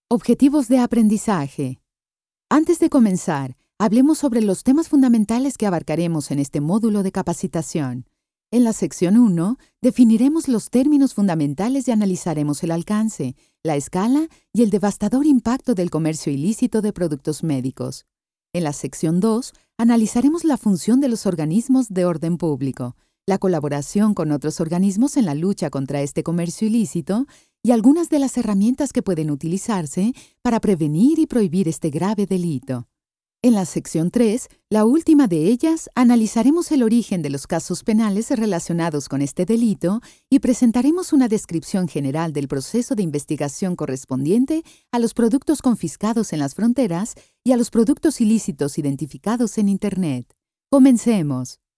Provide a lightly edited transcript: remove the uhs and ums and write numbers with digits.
Objetivos de aprendizaje. Antes de comenzar, hablemos sobre los temas fundamentales que abarcaremos en este módulo de capacitación. En la sección 1, definiremos los términos fundamentales y analizaremos el alcance, la escala y el devastador impacto del comercio ilícito de productos médicos. En la sección 2, analizaremos la función de los organismos de orden público, la colaboración con otros organismos en la lucha contra este comercio ilícito y algunas de las herramientas que pueden utilizarse para prevenir y prohibir este grave delito. En la sección 3, la última de ellas, analizaremos el origen de los casos penales relacionados con este delito y presentaremos una descripción general del proceso de investigación correspondiente a los productos confiscados en las fronteras y a los productos ilícitos identificados en Internet. Comencemos.